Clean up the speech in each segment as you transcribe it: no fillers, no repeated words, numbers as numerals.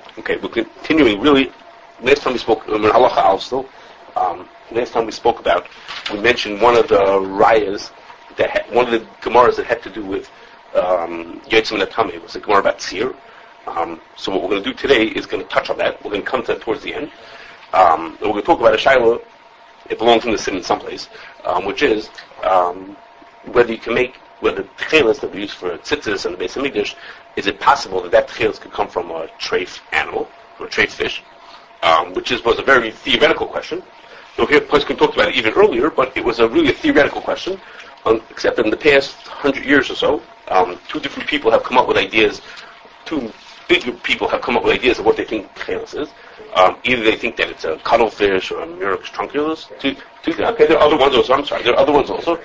Okay, we're continuing. Really, last time we spoke, halacha also. Last time we spoke about, we mentioned one of the rayas one of the gemaras that had to do with Yotzim Natame was a gemara about Tzir. So what we're going to do today is going to touch on that. We're going to come to that towards the end. And we're going to talk about a shaila. It belongs in the sin in some place, which is whether the tchelas that we use for tzitzis and the Beis Hamikdash, is it possible that tchelas could come from a treif animal, or a treif fish, which was a very theoretical question. So here, Poskim talked about it even earlier, but it was really a theoretical question, except that in the past 100 years or so, two different people have come up with ideas, two bigger people have come up with ideas of what they think tchelas is. Either they think that it's a cuttlefish or a Murex trunculus. Okay, there are other ones also. I'm sorry, there are other ones also.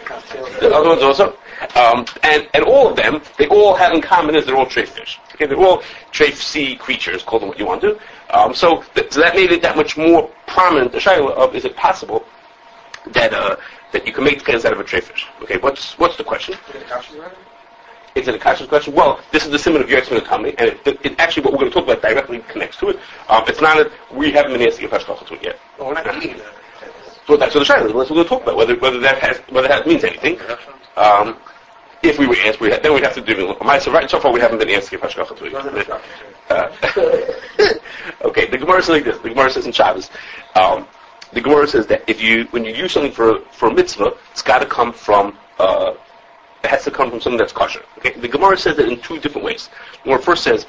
And all of them, they all have in common is they're all treif fish. Okay, they're all treif sea creatures. Call them what you want to. So that made it that much more prominent. The shaila of is it possible that you can make tchelas out of a treif fish? Okay, what's the question? Is it a kashrus question? Well, this is the simon of Yotzim Natame, and it actually what we're going to talk about directly connects to it. It's not that we haven't been asked to give hashgacha to it yet. Well, we're not eating that. So that's what the shaila is. We're going to talk about whether that means anything. If we were asked, then we'd have to do it. Right so far, we haven't been asked to give hashgacha to it. Okay, the Gemara says like this. The Gemara says in Shabbos. The Gemara says that when you use something for a mitzvah, it's got to come from. It has to come from something that's kosher. Okay, the Gemara says it in two different ways. The Gemara first says,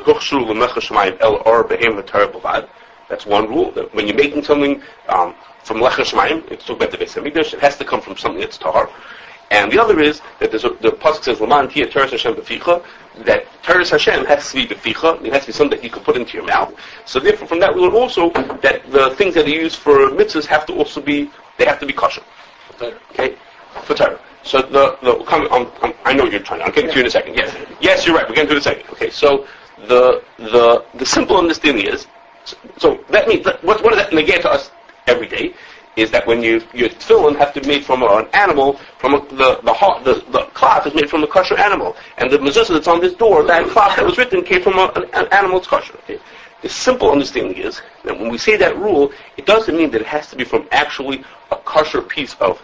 that's one rule. That when you're making something from lecha shemaim, it's talking about the Beis Hamikdash, it has to come from something that's tahar. And the other is that the pasuk says, "Laman tia teres Hashem beficha," that teres Hashem has to be beficha. It has to be something that you can put into your mouth. So therefore, from that we learn also that the things that are used for mitzvahs have to be kosher. Okay, for Torah. So I know you're trying. I'm getting to you in a second. Yes, you're right. We're getting to it in a second. Okay, so the simple understanding is, so that means what does that negate to us every day? Is that when your tefillin have to be made from an animal, the cloth is made from a kosher animal, and the mezuzah that's on this door, that cloth that was written came from an animal that's kosher. Okay? The simple understanding is that when we say that rule, it doesn't mean that it has to be from actually a kosher piece of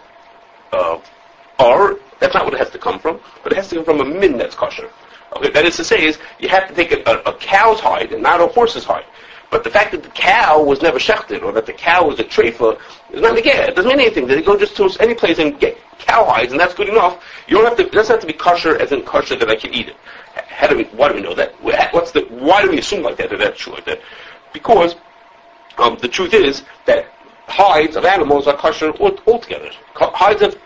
or that's not what it has to come from, but it has to come from a min that's kosher. Okay, that is to say, is you have to take a cow's hide and not a horse's hide. But the fact that the cow was never shechted or that the cow was a treifa is not negay. It doesn't mean anything. They go just to any place and get cow hides, and that's good enough. You don't have to. It doesn't have to be kosher as in kosher that I can eat it. Why do we know that? Why do we assume like that that's true like that? Because the truth is that hides of animals are kosher altogether. Hides of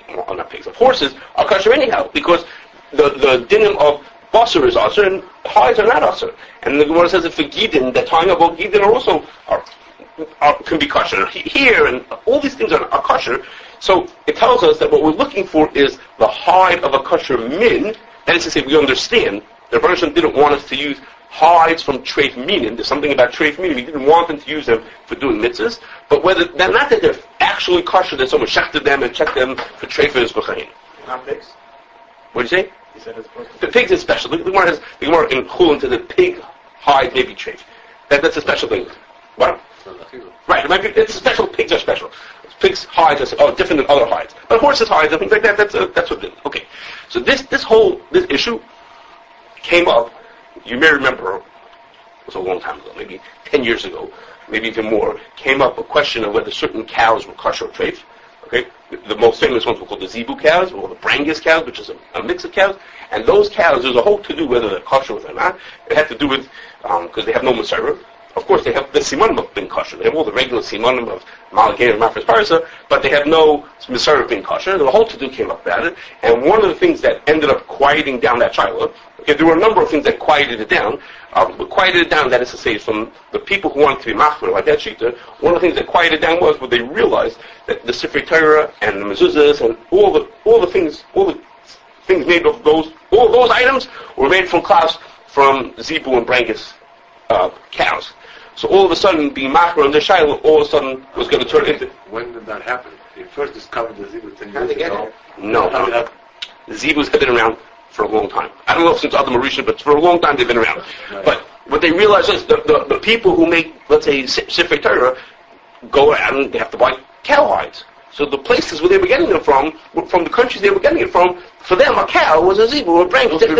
of horses are kosher anyhow, because the dinim of basar is asur and hides are not asur. And the Gemara says that for gidin, the tying of gidin are also can be kosher here, and all these things are kosher. So it tells us that what we're looking for is the hide of a kosher min. That is to say, we understand the Rebbe Hashem didn't want us to use hides from treif minin. There's something about treif minin. We didn't want them to use them for doing mitzvahs, but not that they're actually kosher, that someone shechted them and checked them for treifas v'chayin. Not pigs? What did you say? He said it's supposed to be. The pigs is special. The Gemara in Chulin to the pig hide may be treif. That's a special thing. What? Right. It's special. Pigs are special. Pigs' hides are different than other hides. But horses' hides and things like that, that's what it is. Okay. So this issue came up. You may remember, it was a long time ago, maybe 10 years ago, maybe even more, came up a question of whether certain cows were kosher or treif. Okay? The most famous ones were called the zebu cows, or the brangus cows, which is a mix of cows. And those cows, there's a whole to-do whether they're kosher or not. It had to do with, because they have no Masorah. Of course, they have the simanim of being kosher. They have all the regular simanim of malagir and mafres parsa, but they have no Masorah of being kosher. The whole to-do came up about it. And one of the things that ended up quieting down that shiloh, okay, there were a number of things that quieted it down. But quieted it down, that is to say, from the people who wanted to be machmer like that shita, one of the things that quieted it down was when they realized that the Sifrei Torah and the mezuzahs and all the things made of all those items were made from klaus from zebu and brangus cows. So all of a sudden, being machmer on the shiloh, all of a sudden was going to turn into. When did that happen? You first discovered the zebu 10 years ago. No. The zebus have been around for a long time. I don't know if since Adam Marisha, but for a long time they've been around. Right. But what they realize is the people who make, let's say, Sifrei Torah, go out and they have to buy cow hides. So the places where they were getting them from the countries they were getting it from, for them a cow was a zebra or a branch. To them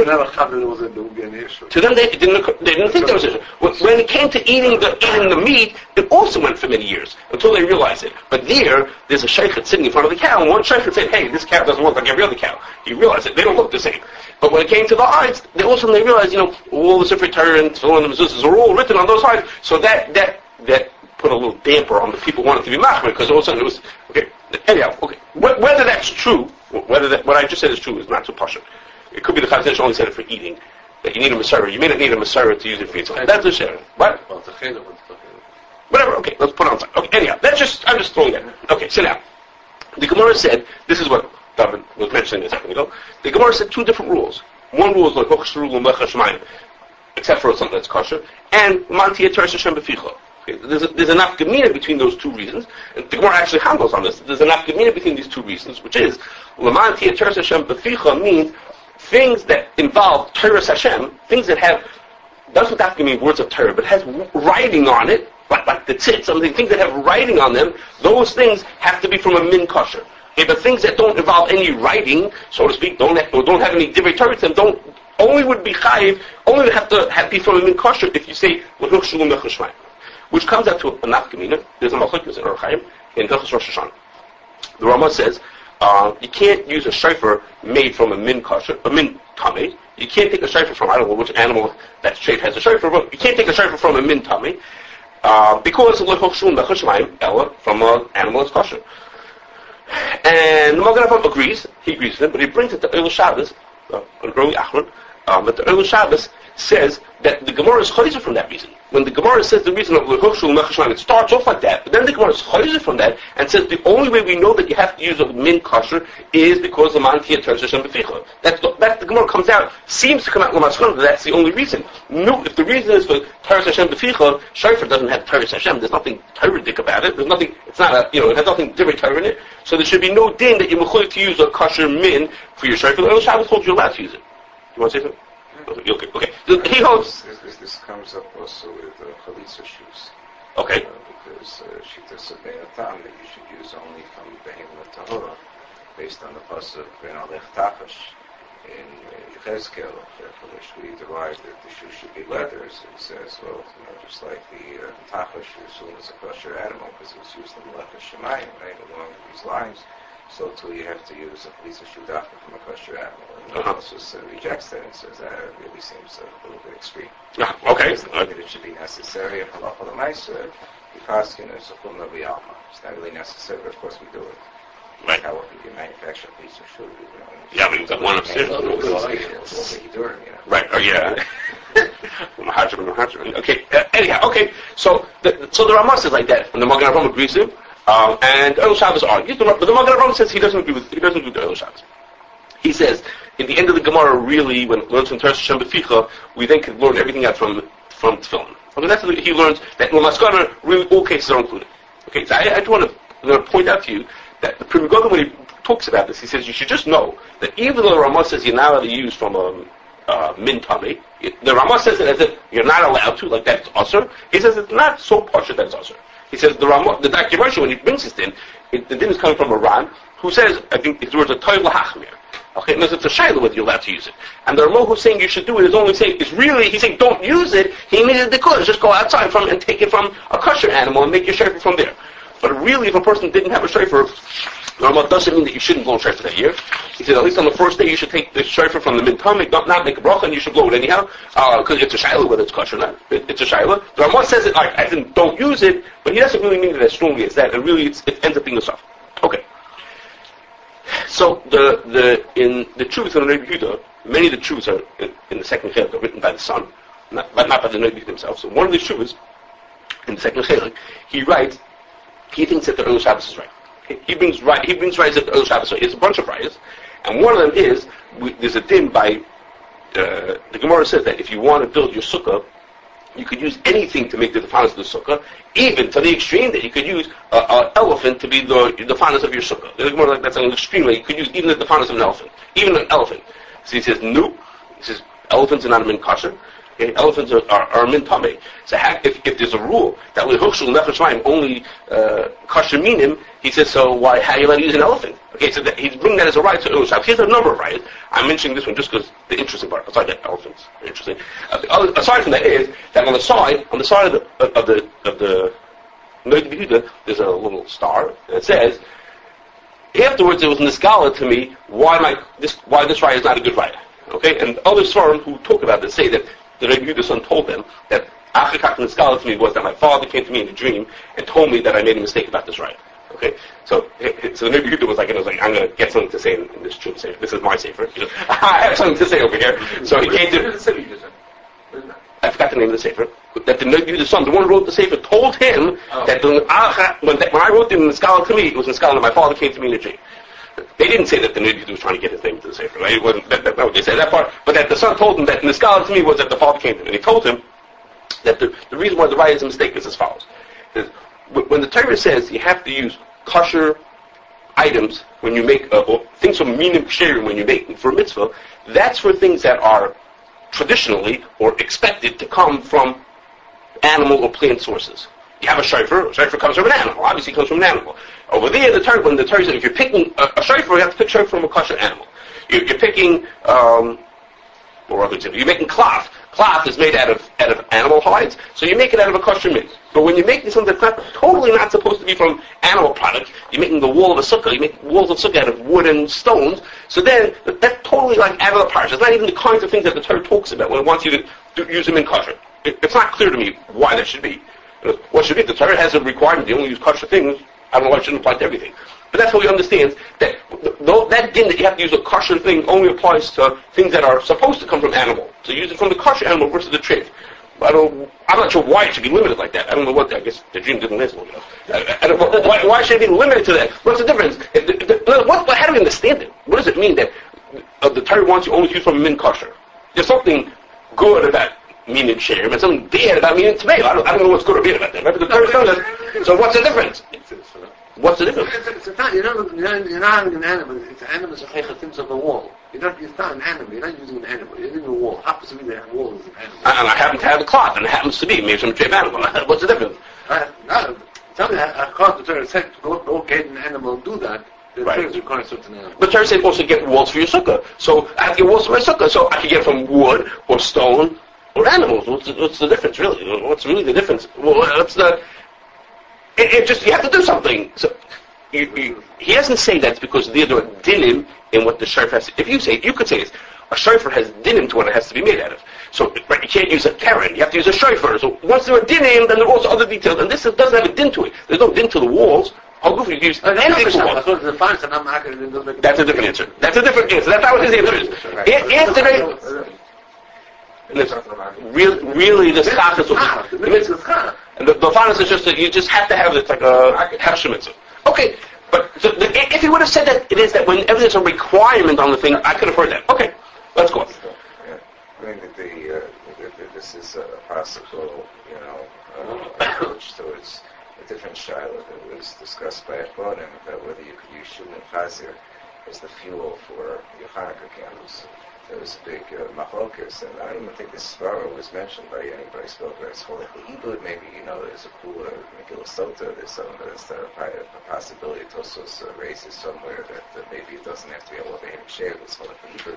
they didn't think there was a. When it came to eating the meat, it also went for many years until they realized it. But there's a sheikh sitting in front of the cow, and one sheikh said, "Hey, this cow doesn't look like every other cow." He realized it; they don't look the same. But when it came to the hides, they realized, all the Sifrei Torah and Tefillin and mezuzahs are all written on those hides. So that put a little damper on the people wanting to be machmir, because all of a sudden it was okay. Anyhow, okay. Whether that's true, what I just said is true, is not so partial. It could be the Chazon Ish only said it for eating, that you need a Masorah. You may not need a Masorah to use it for eating. That's the share. What? Whatever. Okay, let's put it on side. Okay. Anyhow, I'm just throwing that. Okay. So now, the Gemara said, this is what David was mentioning a second ago. The Gemara said two different rules. One rule is like except for something that's kosher, and manti teres Hashem b'ficha. There's a nafkamina between those two reasons, and the Gemara actually handles on this. There's a nafkamina between these two reasons, which is l'manti teres Hashem b'ficha means things that involve teres Hashem, things that doesn't have to mean words of Torah, but has writing on it, like the tzitz, things that have writing on them. Those things have to be from a min kosher. Okay, but things that don't involve any writing, so to speak, don't have any divrei Torah to them, only would be chayiv, only have to be from a min kosher if you say l'huch shalom lechashmayim. Which comes out to a nafkamina. There's a machlokes in Orach Chaim in Hilchos Rosh Hashanah. The Rama says you can't use a shofar made from a min kosher, a min tamei. You can't take a shofar from, I don't know which animal that shape has a shofar, but you can't take a shofar from a min tamei because from an animal that's kosher. And the Magen Avraham agrees. He agrees with him, but he brings it to Eil Shabbos, an early Achron. But the Eil Shabbos says that the Gemara is chayzer from that reason. When the Gemara says the reason of it starts off like that, but then the Gemara is chayzer from that and says the only way we know that you have to use a min kosher is because the mantia teres Hashem b'ficha. That's the Gemara comes out, seems to come out l'maskon, but that's the only reason. No, if the reason is for teres Hashem b'ficha, shofar doesn't have teres Hashem. There's nothing Torah-dik about it. There's nothing. It's not it has nothing divrei Torah in it. So there should be no din that you're mechuyev to use a kosher min for your shofar. The Shabbos holds you're allowed to use it. You want to say something? Okay. He holds. This comes up also with chalitza shoes. Okay. Because Shittas Be'atam that you should use only from Behemoth Tahora, based on the pasuk Ben Alech Tachash in Yechezkel, from which we derive that the shoe should be leather. So it says, well, just like the Tachash is seen as a kosher animal because it was used in Melechus Shemayim, right, along with these lines. So too you have to use a chalitza shoe dafka from a kosher animal. And also rejects that and says that it really seems a little bit extreme. Okay. That it should be necessary. If halacha l'maisa, Yifaskin is a chumna v'yalma. It's not really necessary, but of course we do it. Right. However, you manufacture a chalitza shoe. Yeah, but you've got one upstairs. Right. Oh yeah. Okay. Anyhow. Okay. So the Ramah says like that, and the Magen Avraham agrees with him. And Eil Shabbos argues, but the Magen Avraham says he doesn't agree with the Eil Shabbos. He says, in the end of the Gemara, really, when it learns from Teres Hashem b'ficha, we then can learn everything out from Tefillin. Okay, that's what he learns, that in L'maskana, really all cases are included. Okay, so I just want to point out to you that the Pri Megadim, when he talks about this, he says you should just know that even though the Ramah says you're not allowed to use from a min tamei, the Ramah says it as if you're not allowed to, like that it's usher. He says it's not so partial that it's usher. He says the documentary, when he brings this in, the din is coming from a Ran, who says, I think his words are toiv lahachmir. Okay, and it's a shayla whether you're allowed to use it. And the Ramah who's saying you should do it is only saying, he's saying don't use it, he needed the kodesh, just go outside from and take it from a kosher animal and make your shofar from there. But really, if a person didn't have a shofar, the Ramah doesn't mean that you shouldn't blow a shofar that year. He said at least on the first day you should take the shofar from the min tamei, not make a bracha, and you should blow it anyhow, because it's a shayla whether it's kosher or not. It's a shayla. The Ramah says it like, as in don't use it, but he doesn't really mean it as strongly as that, and really it ends up being a soft. Okay. So in the truths of the Rebbe Yehuda, many of the truths are in the second chelik are written by the son, not by the Rebbe himself. So one of the truths in the second chelik, he writes, he thinks that the Eil Shabbos is right. He brings rights that the Eil Shabbos is right. It's a bunch of rights, and one of them is there's a din by the Gemara says that if you want to build your sukkah, you could use anything to make the defanas of the sukkah, even to the extreme that you could use an elephant to be the defanas of your sukkah. The Gemara like that's an extreme way. You could use even the defanas of an elephant, even an elephant. So he says no. He says elephants are not a min kosher. Okay? Elephants are min tamei. So if there's a rule that we hushul nefesh mayim only kosher minim, he says, so why how are you allowed to use an elephant? Okay, so he's bringing that as a right. So here's a number of rights. I'm mentioning this one just because the interesting part. Aside that elephants are interesting. Aside from that is that on the side of the Noid Yehuda, there's a little star, and it says, afterwards it was niskala to me why this raya is not a good raya. Okay, and other Svarim who talk about this say that the Rebbe Yehuda's son told them that achikak niskala to me was that my father came to me in a dream and told me that I made a mistake about this raya. Okay, so the Rebbe Yehuda was like, I'm going to get something to say in this true sefer. This is my sefer. I have something to say over here. So he came to. I forgot the name of the sefer. That the Rebbe son, the one who wrote the sefer, told him that when I wrote the Niskala to me, it was Niskala that my father came to me in a dream. They didn't say that the Rebbe was trying to get his name into the sefer. Right? It wasn't, no, they said that part. But that the son told him that Niskala to me was that the father came to him. And he told him that the reason why the raya is a mistake is as follows. When the Torah says you have to use kosher items when you make, or things from minim ksherim when you make for a mitzvah, that's for things that are traditionally or expected to come from animal or plant sources. You have a shofar comes from an animal. Obviously, it comes from an animal. Over there, when the Torah says if you're picking a shofar, you have to pick shofar from a kosher animal. You're picking, or other example, you're making cloth. Cloth is made out of animal hides, so you make it out of a kosher meat. But when you're making something that's totally not supposed to be from animal product, you're making the wall of a sukkah, you make walls of sukkah out of wood and stones, so then that's totally like out of the parish. It's not even the kinds of things that the Torah talks about when it wants you to use them in kosher. It's not clear to me why that should be. What should be? The Torah has a requirement you only use kosher things. I don't know why it shouldn't apply to everything. But that's how he understands that that din that you have to use a kosher thing only applies to things that are supposed to come from animal. So use it from the kosher animal versus the treif. I'm not sure why it should be limited like that. I don't know what. I guess the dream didn't last long enough. I don't know why should it be limited to that? What's the difference? How do we understand it? What does it mean that the Torah wants you only to use from min kosher? There's something good about meaning shem and something bad about meaning tomato. I don't know what's good or bad about that. Remember the Torah tells us. So what's the difference? What's the difference? You're not having an animal. It's animals of the wall. It's not an animal. You're not using an animal. You're using a wall. Happens to be the wall is an animal. And I happen to have the cloth, and it happens to be maybe some treif animal. What's the difference? Tell me, according to the Torah, said to go get an animal and do that. The Torah requires certain animals. But Torah says also get walls for your sukkah. So I have to get walls for my sukkah. So I can get from wood or stone or animals. What's the difference, really? What's really the difference? Well, what's the... It just, you have to do something. So he doesn't say that's because there are dinim in what the shofar has to... If you could say this. A shofar has dinim to what it has to be made out of. So you can't use a keren. You have to use a shofar. So once there are dinim, then there are also other details. And this doesn't have a din to it. There's no din to the walls. How good for you to use anything for walls. That's a different answer. That's not what his answer is. Really, the schach is and the fathers is just that you just have to have it like a hefsher mitzvah. Okay, but so if he would have said that it is that whenever there's a requirement on the thing, I could have heard that. Okay, let's go. Yeah. I mean, this is a possible, approach towards a different shiloh that was discussed by Achronim about whether you could use shul and chazir as the fuel for your Hanukkah candles. There was a big machlokas, and I don't even think this svara was mentioned by anybody spoke about it. So like the Ibud, maybe, there's a cool Megillah Sota, there's some that's a possibility Tosos raises somewhere that maybe it doesn't have to be able to have share with so like the Ibud.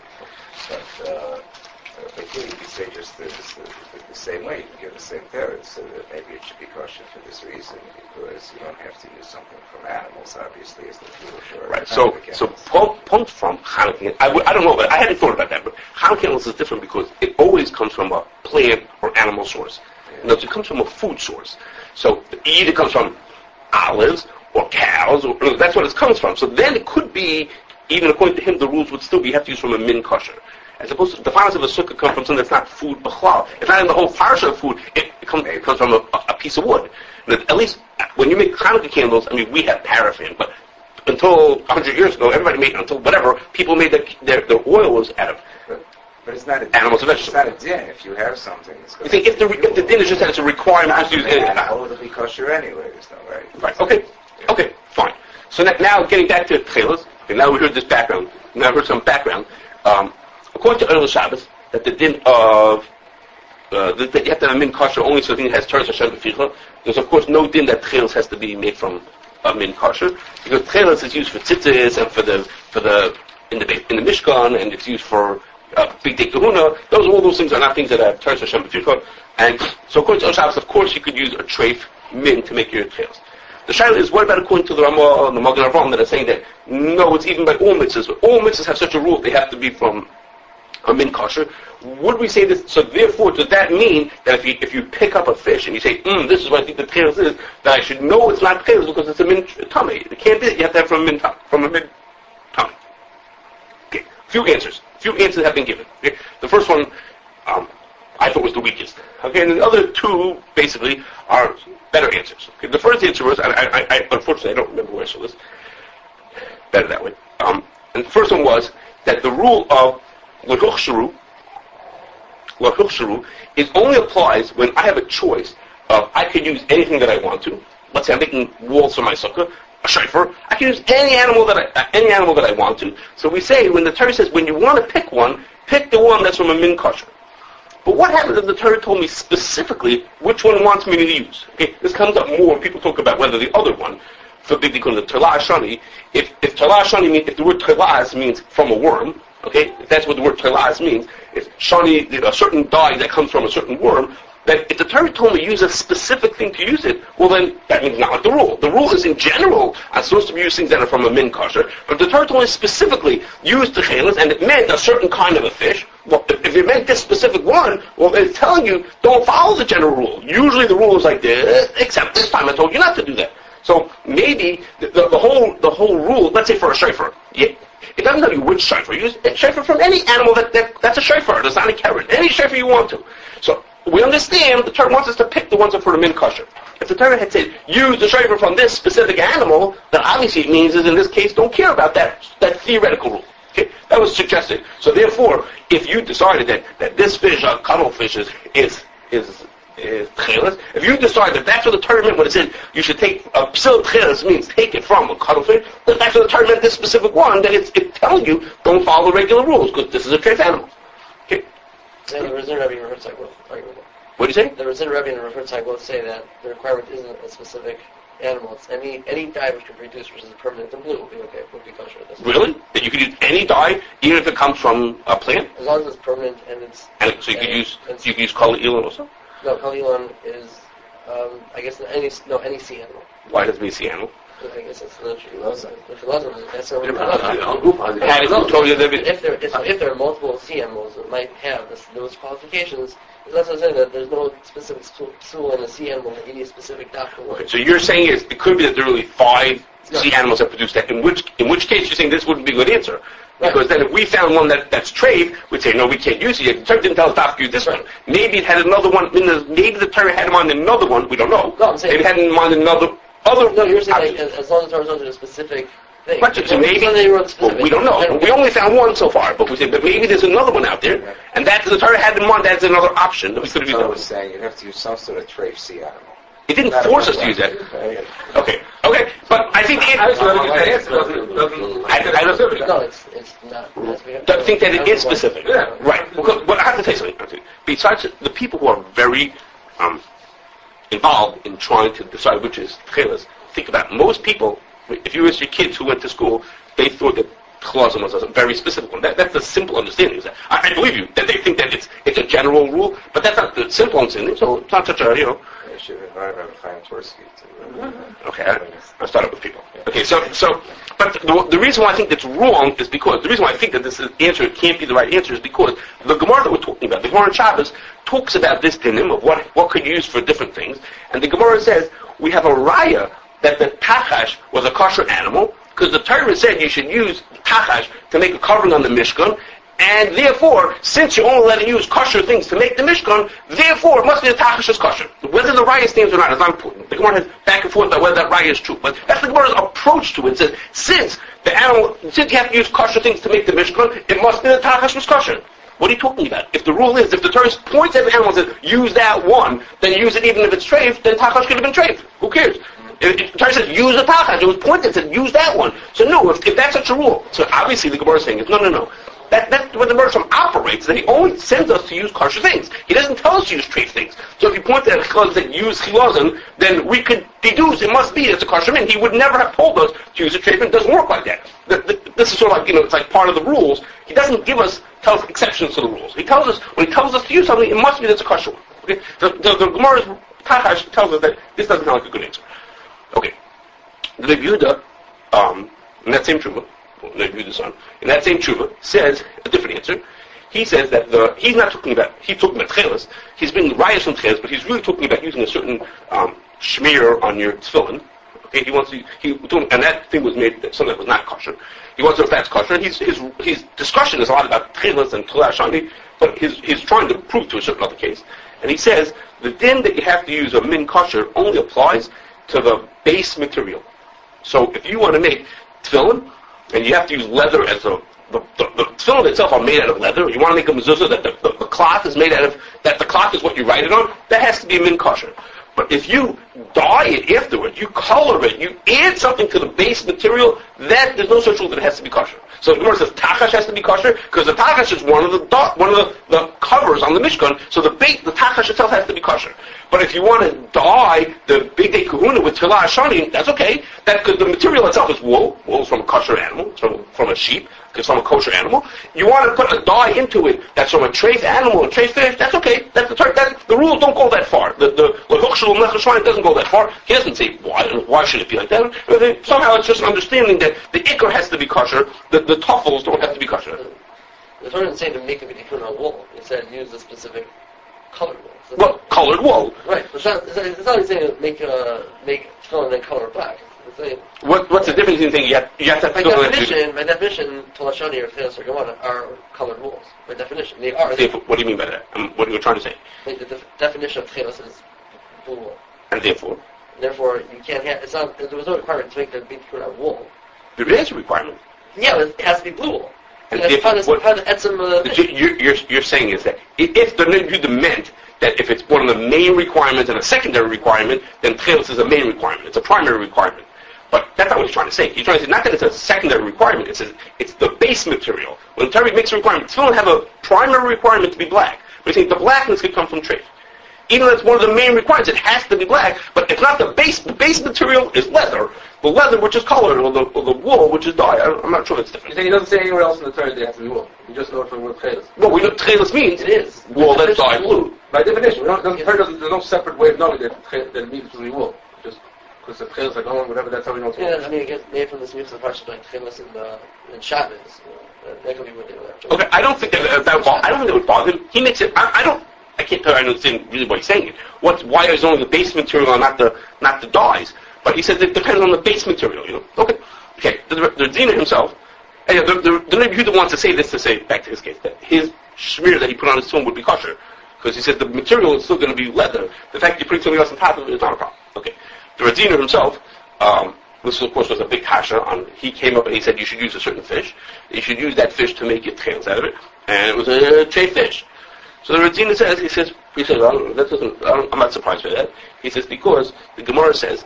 But here you could say just the same way, you can give the same parents, so that maybe it should be kosher for this reason, because you don't have to use something from animals, obviously, as the fuel for right. So point from Hanukkah, I don't know, but I hadn't thought about that, but Hanukkah is different because it always comes from a plant or animal source. In other words, it comes from a food source. So it either comes from olives or cows, or that's what it comes from. So then it could be, even according to him, the rules would still be you have to use from a min kosher. As opposed to the finals of a sukkah come from something that's not food b'chlal. It's not in the whole parsha of food. It comes from a piece of wood. And at least when you make Hanukkah candles, I mean, we have paraffin, but until 100 years ago, everybody made, until whatever, people made their oil was out of but it's not a animals and vegetables. It's not a din if you have something that's going you think if the din is just that it's a requirement, I have to use it. All of it be kosher anyway, there's no right. Right, okay, fine. So now getting back to Tchelos, and now we heard this background, now we heard some background. According to Earl Shabbos, that the din of that you have to have a min kosher only so the thing has Teres Hashem b'ficha. There's of course no din that tchelis has to be made from a min kosher, because tchelis is used for tzitzis and for the in the mishkan, and it's used for big day kahuna. All those things are not things that have Teres Hashem b'ficha. And so according to Shabbos, of course you could use a treif min to make your tchelis. The shaila is, what about according to the Ramah and the Magen Avraham that are saying that no, it's even by all mitzvahs, but all mitzvahs have such a rule, they have to be from a min kosher. Would we say this? So therefore, does that mean that if you pick up a fish and you say, this is what I think the tchelis is, that I should know it's not tchelis because it's a min tummy? It can't be. You have to have from a min tummy. Okay. Few answers have been given. Okay. The first one, I thought was the weakest. Okay, and the other two basically are better answers. Okay. The first answer was, I unfortunately I don't remember where I saw this. Better that way. And the first one was that the rule of L'huchsharu is only applies when I have a choice of I can use anything that I want to. Let's say I'm making walls for my sukkah, a shofar. I can use any animal that I want to. So we say when the Torah says when you want to pick one, pick the one that's from a min kosher. But what happens if the Torah told me specifically which one wants me to use? Okay, this comes up more when people talk about whether the other one, for big the Telah Shani, if Telah Shani means, if the word Telah means from a worm, okay, if that's what the word Telah means, if Shani, a certain dye that comes from a certain worm, then if the Torah told me to use a specific thing to use it, well then, that means not like the rule. The rule is in general, I'm supposed to use things that are from a min kosher, but the Torah told me specifically, use the chelis, and it meant a certain kind of a fish. Well, if it meant this specific one, well, it's telling you, don't follow the general rule. Usually the rule is like this, except this time I told you not to do that. So maybe the whole rule, let's say for a shofar, it doesn't tell you which shofar. Use a shofar from any animal that's a shofar. That's not a carrot. Any shofar you want to. So we understand the Torah wants us to pick the ones that are for the min kosher. If the Torah had said use the shofar from this specific animal, then obviously it means is in this case don't care about that theoretical rule. Okay, that was suggested. So therefore, if you decided that this fish, cuttlefish, is tchelis, if you decide that that's what the Torah meant when it said you should take a psil tchelis means take it from a cuttlefish, then that's what the Torah meant this specific one, that it's telling you don't follow the regular rules because this is a treif animal. Okay. And the Rizin Rebbe and Rav Tzai both argue with that. What do you say? The Rizin Rebbe and Rav Tzai both say that the requirement isn't a specific animal. It's any dye which can produce, which is permanent and blue, would be okay. Would be kosher. Really? That you could use any dye, even if it comes from a plant? As long as it's permanent and it's. And so you could use kol ilan also? No, kol ilan is, I guess any sea animal. Why does it mean sea animal? I guess it's the philosophy. That's what if there are multiple sea animals that might have those qualifications, that's what I'm saying, that there's no specific stool in a sea animal that you need a specific doctor. Okay, so you're saying it could be that there are really 5 sea animals that produce that. In which case you're saying this wouldn't be a good answer. Because then if we found one that's treif, we'd say, no, we can't use it. The Torah didn't tell us to use this one. Maybe it had another one, maybe the Torah had in mind another one, we don't know. No, I'm saying maybe it had in mind other. No, you're saying as long as the Torah tells you a specific thing. Question. So maybe, we don't know. We only found one so far, but we said, but maybe there's another one out there, and that's the Torah had in mind, that's another option that we could have used. I was saying you have to use some sort of treif sea animal. It didn't force us to use that. Okay, but I think the answer. No, it's not. I think that it is specific. Yeah. Right. But I have to tell you something. Besides the people who are very involved in trying to decide which is tchelis, think about it. Most people, if you ask your kids who went to school, they thought that tchilazim was a very specific one. That's the simple understanding. Is that I believe you that they think that it's a general rule, but that's not the simple understanding. So it's not such a You should invite Rabbi Chaim Tversky to. Okay, I'll start up with people. Okay, so, but the reason why I think that's wrong is because the reason why I think that this answer can't be the right answer is because the Gemara that we're talking about, the Gemara in Shabbos, talks about this dinim of what could use for different things, and the Gemara says we have a raya that the tachash was a kosher animal because the Torah said you should use tachash to make a covering on the Mishkan. And therefore, since you're only letting use kosher things to make the Mishkan, therefore it must be the tachash is kosher. Whether the raya stands or not is not important. The Gemara has back and forth about whether that raya is true. But that's the Gemara's approach to it. It says, since you have to use kosher things to make the Mishkan, it must be the tachash was kosher. What are you talking about? If the rule is, if the Torah points at the animal and says, use that one, then use it even if it's treif, then tachash could have been treif. Who cares? If the Torah says, use the tachash, it was pointed and said, use that one. So no, if that's such a rule, so obviously the Gemara is saying, no. That's where the Mersham operates, that he only sends us to use kosher things. He doesn't tell us to use treif things. So if you point at chilazon that use chilazon, then we could deduce it must be it's a kosher min. He would never have told us to use a treif, and it doesn't work like that. This is sort of like, it's like part of the rules. He doesn't tell us exceptions to the rules. When he tells us to use something, it must be that it's a kosher one. Okay? The Gemara's Tachash tells us that this doesn't sound like a good answer. Okay. The Rebbe Yehuda, in that same tshuva, in that same tshuva, says a different answer. He says that he's talking about tchelas. He's been rayas from tchelas, but he's really talking about using a certain shmear on your tefillin. Okay, and that thing was made something that was not kosher. He wants to know if that's kosher. And his discussion is a lot about tchelas and tchelah shani, but he's trying to prove to a certain other case. And he says the din that you have to use a min kosher only applies to the base material. So if you want to make tefillin, and you have to use leather as the tefillin itself are made out of leather. You want to make a mezuzah that the cloth is made out of, that the cloth is what you write it on, that has to be min kosher. But if you dye it afterward, you color it, you add something to the base material, that there's no such rule that it has to be kosher. So the Gemara says tachash has to be kosher because the tachash is one of the covers on the Mishkan. So the tachash itself has to be kosher. But if you want to dye the big day kahuna with tefillah shani, that's okay. Because the material itself is wool. Wool is from a kosher animal. It's from a sheep. It's from a kosher animal. You want to put a dye into it that's from a treif animal, a treif fish. That's okay. The rules don't go that far. The doesn't go that far. He doesn't say why should it be like that. Somehow it's just an understanding that the ikar has to be kosher. The tuffles don't have to be kosher. The Torah didn't say to make a tikkun on wool. It said use a specific colored wool. So colored wool. Right. It's not like saying make tefillin and then color black. What's the difference in saying you have to have my definition, Tolashani or Chelas or Gemara are colored wools. My definition, they are. What do you mean by that? What are you trying to say? Like the definition of Chelas is blue wool. And therefore, you can't have. It's not. There was no requirement to make the big tikkun out of wool. There is a requirement. Yeah, but it has to be blue wool. And you're saying is that if the Rebbe meant that if it's one of the main requirements and a secondary requirement, then Chelas is a main requirement. It's a primary requirement. But that's not what he's trying to say. He's trying to say not that it's a secondary requirement. It's the base material. When the Torah makes a requirement, still don't have a primary requirement to be black. But he's saying the blackness could come from treif. Even though it's one of the main requirements, it has to be black. But it's not the base. The base material is leather. The leather, which is colored, or the wool, which is dyed. I'm not sure that's different. He doesn't say anywhere else in the Torah that it has to be wool. We just know it from what Chelas. Well, we know what Chelas means. It is wool that's dyed blue. By definition, there's no separate way of knowing that it means to be wool. Just because the Chelas are going, whatever. That's how we know it's wool. Yeah, I mean, it gets made from this music parsha like Chelas and Shabbos. That could be what they were. Okay, I don't think that would bother him. He makes it. I can't tell. I understand really what he's saying. Why is only the base material and not the dyes? But he says it depends on the base material. Okay. The Zina himself. The Rebbe Yehuda wants to say this to say back to his case that his shmear that he put on his tefillin would be kosher because he said the material is still going to be leather. The fact you put something else on top of it is not a problem. Okay. The Radziner himself. This, of course, was a big kasha. He came up and he said you should use a certain fish. You should use that fish to make your tchelas out of it, and it was a treif fish. So the Radzina says, I'm not surprised by that. He says because the Gemara says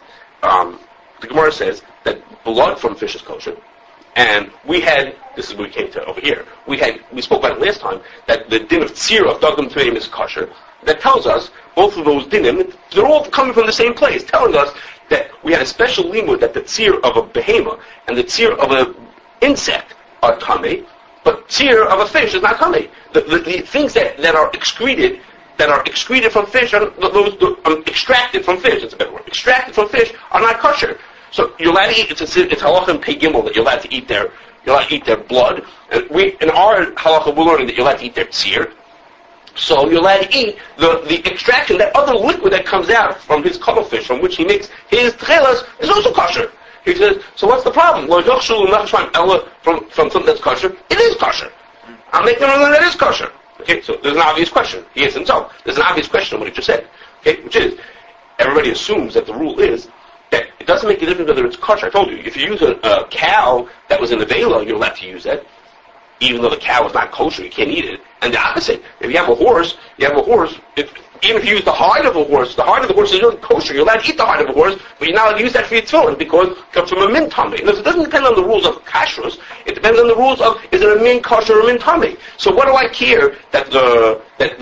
that blood from fish is kosher, and this is what we came to over here. We spoke about it last time that the din of tzir of dagim tmeim is kosher. That tells us both of those dinim, they're all coming from the same place, telling us that we had a special limud that the tzir of a behema and the tzir of an insect are tamei, but tzir of a fish is not tamei. The things that are excreted from fish, extracted from fish, it's a better word, extracted from fish are not kosher. So you're allowed to eat, it's halacha and pei gimel that you're allowed to eat their blood. And in our halacha we're learning that you're allowed to eat their tzir. So you're allowed to eat the extraction, that other liquid that comes out from his cuttlefish, from which he makes his tchelas, is also kosher. He says, so what's the problem? From something that's kosher, it is kosher. I'm making something that is kosher. Okay, so there's an obvious question. He is himself. There's an obvious question on what he just said. Okay, which is, everybody assumes that the rule is that it doesn't make a difference whether it's kosher. I told you, if you use a cow that was in the vela, you're allowed to use that. even though the cow is not kosher, you can't eat it. And the opposite, if you have a horse, even if you use the hide of a horse, the hide of the horse is really kosher. You're allowed to eat the hide of a horse, but you're not allowed to use that for your tefillin because it comes from a min tamei. It doesn't depend on the rules of kashrus. It depends on the rules of is it a min kosher or a min tamei. So what do I care that the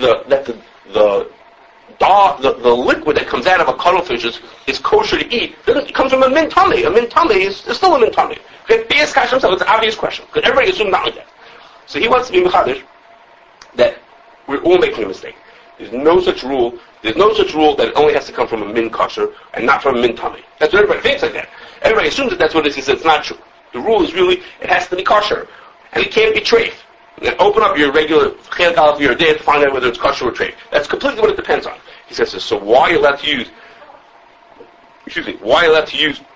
liquid that comes out of a cuttlefish is kosher to eat? It comes from a min tamei. A min tamei is still a min tamei. Okay, Beis Kasher himself, it's an obvious question because everybody assumes not like that. So he wants to be mechadish that we're all making a mistake. There's no such rule. There's no such rule that it only has to come from a min kosher and not from a min tamei. That's what everybody thinks like that. Everybody assumes that that's what it is. He says it's not true. The rule is really it has to be kosher, and it can't be treif. Then open up your regular chilek aleph your day to find out whether it's kosher or treif. That's completely what it depends on. He says so. Why are you allowed to use? Why are you allowed to use?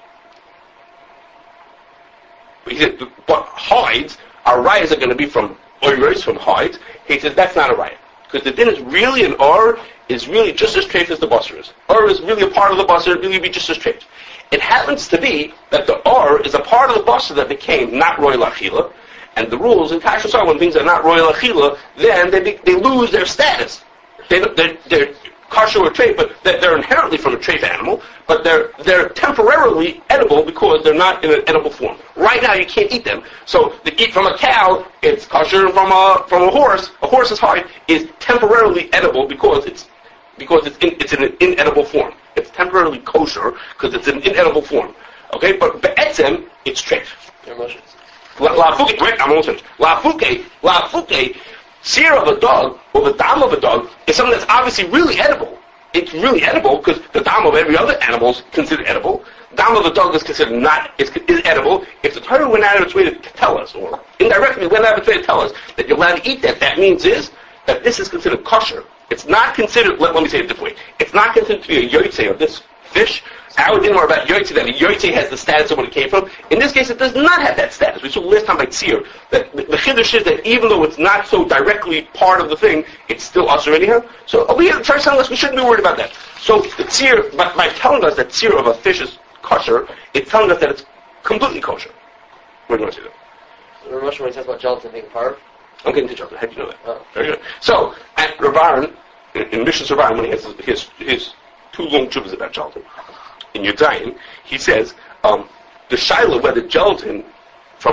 He said, but hides, our rayas are going to be from oiros, from hides. He says that's not a raya. Because the din is really an or is really just as treif as the basar is. Or is really a part of the basar, it really be just as treif. It happens to be that the or is a part of the basar that became not royal achila, and the rules in kashrus are when things are not royal achila, then they lose their status. They're kosher or treif, but they're inherently from a treif animal, but they're temporarily edible because they're not in an edible form. Right now, you can't eat them. So to eat from a cow, it's kosher, and from a horse's hide is temporarily edible because it's in an inedible form. It's temporarily kosher because it's in an inedible form. Okay, but be'etzem, it's treif. Your emotions. La'afuke, right? I'm almost finished. La'afuke, sear of a dog, or the dam of a dog, is something that's obviously really edible. It's really edible because the dam of every other animal is considered edible. Dam of a dog is considered is edible. If the Torah went out of its way to tell us, or indirectly went out of its way to tell us that you're allowed to eat that means is that this is considered kosher. It's not considered, let me say it a different way, it's not considered to be a yotzei of this fish. Our din were about yotzei, that a yotzei has the status of what it came from. In this case, it does not have that status. We saw last time by tzir that the chiddush is that even though it's not so directly part of the thing, it's still usher anyhow. So Aliyah tries telling us we shouldn't be worried about that. So the tzir, by telling us that tzir of a fish is kosher, it's telling us that it's completely kosher. What do you want to say there? Remember when he talks about gelatin being parv? I'm getting to gelatin. How do you know that? Oh. Very good. So at Ravaran, in Mishnah Ravaran, when he has his two long tshuvas about gelatin, in Yudayin, he says the shaila whether gelatin from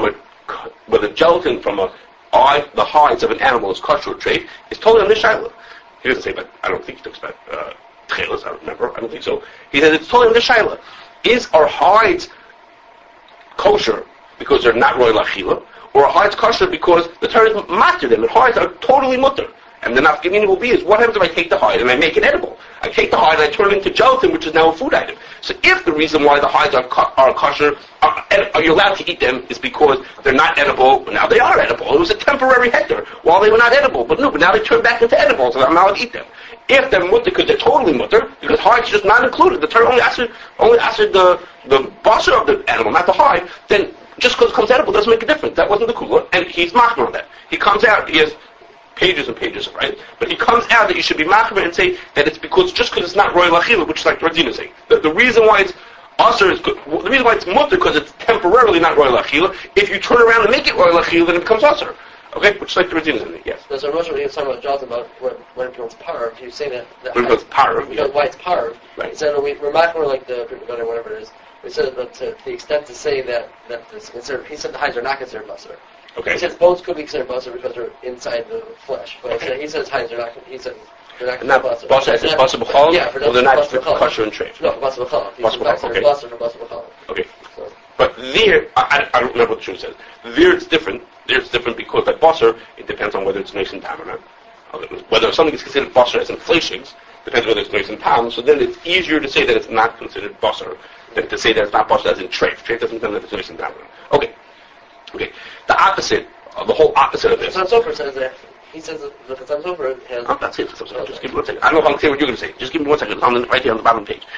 the hides of an animal is kosher or treif is totally on this shaila. He doesn't say, but I don't think he talks about tchelas. I don't remember. I don't think so. He says it's totally on this shaila. Is our hides kosher because they're not royal achila, or are hides kosher because the Torah is master them, and hides are totally mutter? And the nafkamina will be is, what happens if I take the hide and I make it edible? I take the hide and I turn it into gelatin, which is now a food item. So if the reason why the hides are kosher, are you allowed to eat them, is because they're not edible, but now they are edible. It was a temporary hector while they were not edible. But now they turn back into edible, so I'm not allowed to eat them. If they're mutter, because they're totally mutter, because hides are just not included, the Torah only answered the basar of the animal, not the hide, then just because it comes edible doesn't make a difference. That wasn't the kula, and he's machmer on that. He comes out, he has pages and pages, right? But he comes out that you should be machmer and say that it's just because it's not royal achila, which is like Radzina saying. The reason why it's aser is good. The reason why it's mutter because it's temporarily not royal achila. If you turn around and make it royal achila, then it becomes aser. Okay, which is like the Radzina saying. Yes. There's a Rosh he was talking about gelatin about when it becomes parv. He was saying that when it becomes parv, because why it's parv. Right. He said we're machmer like the whatever it is. We said that to the extent to say that it's considered. He said the hides are not considered basar. Okay. He says bones could be considered basar because they're inside the flesh. But he says hides are not. He said they're not considered basar. Basar is basar b'chol. Yeah, or they're not kosher and treif. No, basar b'chol. Basar b'chol. Okay. Basar for basar b'chol. Okay. So. But there, I don't remember what the Shur says. There it's different. There it's different because by basar, it depends on whether it's nice and tam or not. Whether something is considered basar as in fleshings, depends on whether it's nice and tam. So then it's easier to say that it's not considered basar than to say that it's not basar as in treif. Treif doesn't depend on whether it's nice and tam or not. Okay. The opposite, the whole opposite of this. Chatzam Sofer says that. He says that the Chatzam Sofer has... Oh, that's it. Just give me 1 second. I don't know if I'm clear what you're going to say. Just give me 1 second. It's right here on the bottom of the page.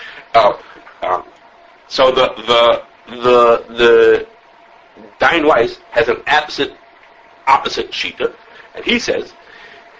So the Dayan Weiss has an opposite shita, and he says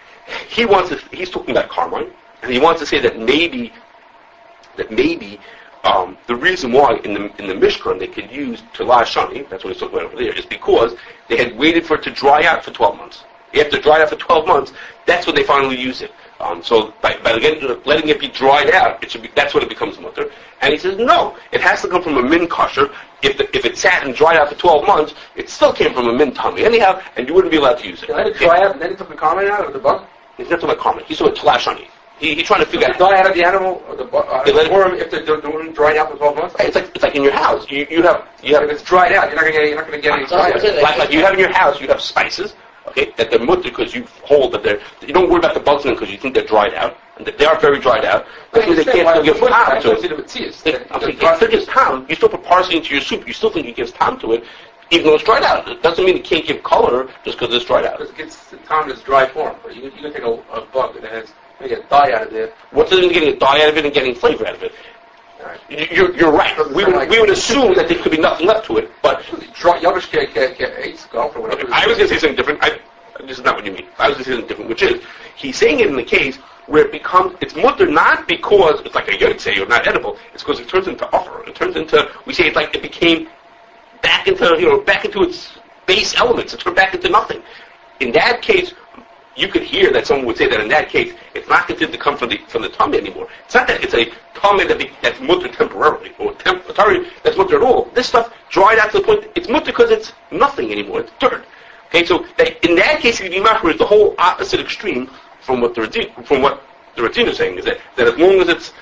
he's talking about carmine, and he wants to say that maybe the reason why in the Mishkan they could use Telah Shani, that's what he's talking about over there, is because they had waited for it to dry out for 12 months. After it dried out for 12 months, that's when they finally use it. So by letting it be dried out, that's when it becomes mutter. And he says, no, it has to come from a min kosher. If it sat and dried out for 12 months, it still came from a min tummy anyhow, and you wouldn't be allowed to use it. Let it dry out, and then he took the comment out of the bug? He's not talking about common. He's talking about Telah Shani. He's trying to figure out. Dry out of the animal or the worm if they're doing dried out for 12 months? It's like in your house. You have. If it's dried out, you're not going to get any dry out. Like you have in your house, you have spices, okay, that they're mutter because you hold that they're. You don't worry about the bugs in them because you think they're dried out, and that they are very dried out. That means they can't still give time to it. I'm saying it still gives time. You still put parsley into your soup. You still think it gives time to it, even though it's dried out. It doesn't mean it can't give color just because it's dried out. Because it gets time in its dry form. But you can take a bug that has maybe a dye out of it. What's the difference getting a dye out of it and getting flavor out of it? Right. You're right. We would assume that there could be nothing left to it, but Yavish can go for whatever. I was going to say something different. This is not what you mean. I was going to say something different, which is he's saying it in the case where it's mutter not because it's like a yotze or not edible. It's because it turns into offer. It turns into we say it's like it became back into its base elements. It turned back into nothing. In that case, you could hear that someone would say that in that case, it's not considered to come from the tummy anymore. It's not that it's a tummy that's mutter temporarily, or that's mutter at all. This stuff dried out to the point, it's mutter because it's nothing anymore, it's dirt. Okay, so in that case, the Machmer is the whole opposite extreme from what the Ratzin is saying, is that as long as it's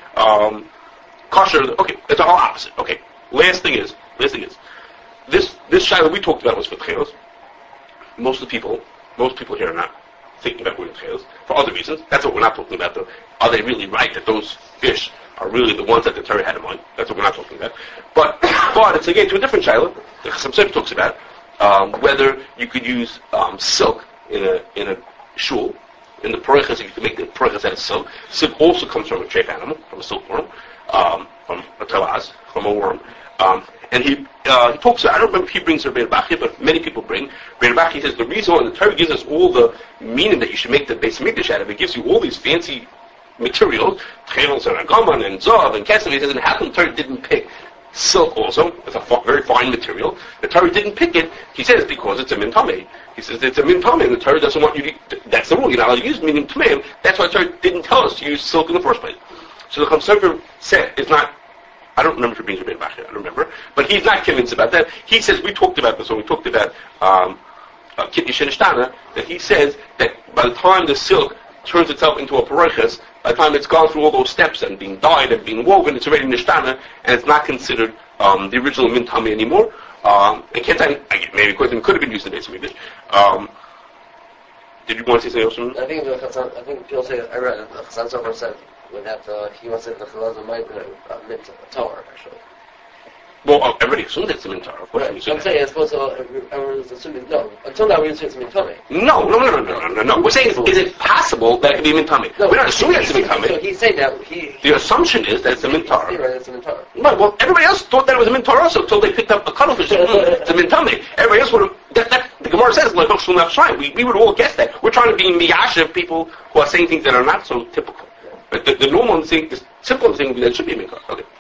kosher, okay, it's the whole opposite. Okay, last thing is, this shiloh we talked about was for tchelos. Most people here are not thinking about wearing tchelos for other reasons. That's what we're not talking about. Though, are they really right that those fish are really the ones that the Torah had in mind? That's what we're not talking about. But it's again to a different shiloh. The Chasam Sofer talks about whether you could use silk in a shul. In the parachas, you can make the parachas out of silk. Silk also comes from a treif animal, from a silkworm, from a talaz, from a worm. And he talks. I don't remember if he brings Rabbeinu Bachya, but many people bring. Rabbeinu Bachya says the reason why the Torah gives us all the meaning that you should make the Beis Hamikdash out of, it gives you all these fancy materials, tchelos and agaman and zav and kesef. He says, and how come the Torah didn't pick silk also? It's a very fine material. The Torah didn't pick it. He says because it's a min tamei. He says it's a min tamei, and the Torah doesn't want you to. That's the rule. You're not allowed to use min tamei. That's why the Torah didn't tell us to use silk in the first place. So the Chasam Sofer said it's not. I don't remember if it being Rabbeinu Bachya, I don't remember. But he's not convinced about that. He says, we talked about this when we talked about Kitni Shenishtana, that he says that by the time the silk turns itself into a parachas, by the time it's gone through all those steps and being dyed and being woven, it's already Nishtana, and it's not considered the original min tamei anymore. And Kentan, maybe Kohen could have been used in the Beis Hamikdash. Did you want to say something else? I think people say, I read it, the Chasam Sofer said, he wants to say the Chazal might be a Torah, actually. Well, everybody assumed it's a min Torah, of course. Right. I'm saying it's supposed to, everyone's assuming, no. Until now we assume it's a min tamei. No. We're saying, is it possible that it could be min tamei? No, we're not assuming it's a min tamei. So he's saying that the assumption is that it's a min Torah. It's a min Torah. No, well, everybody else thought that it was a min Torah also until they picked up a cuttlefish. It's a min tamei. Everybody else would have, the Gemara says, we would all guess that. We're trying to be miyashiv people who are saying things that are not so typical. But the normal thing, the simple thing would be that it should be a min Torah. Okay.